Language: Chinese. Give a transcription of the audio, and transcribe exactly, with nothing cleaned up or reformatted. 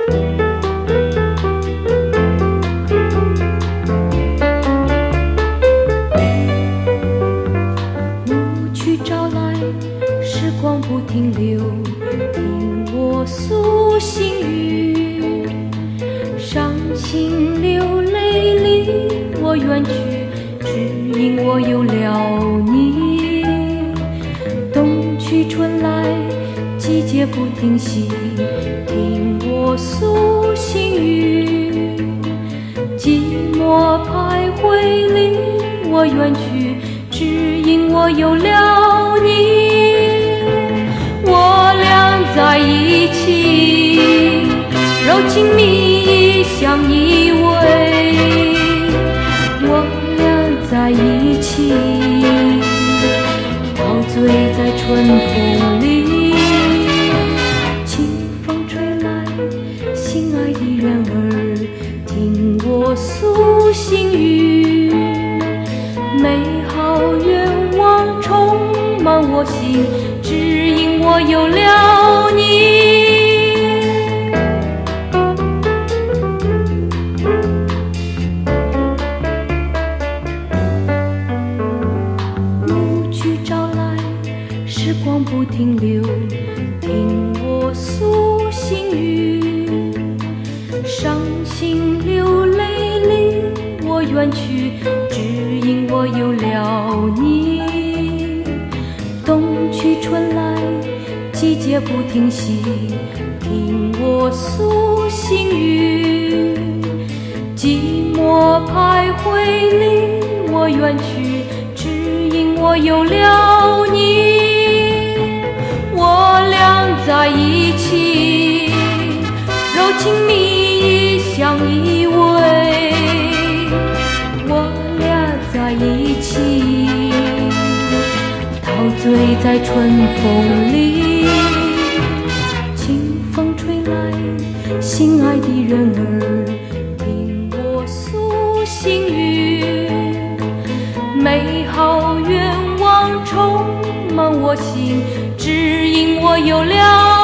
舞曲招来，时光不停留，听我诉心语。伤心流泪离我远去，只因我有了你。冬去春来，季节不停息，听我诉心语。寂寞徘徊离我远去，只因我有了你。我俩在一起，柔情蜜意相依偎。我俩在一起，陶醉在春风里。清风吹来，心爱的人儿，听我诉心语。美好愿望充满我心，只因我有了你。舞曲招来，时光不停留，听我诉心语。伤心流泪离我远去，只因我有了你。冬去春来，季节不停息，听我诉心语。寂寞徘徊离我远去，只因我有了你。我俩在一起，柔情蜜意相依偎。我俩在一起，陶醉在春风里。清风吹来，心爱的人儿，听我诉心语。美好愿望充满我心，只因我有了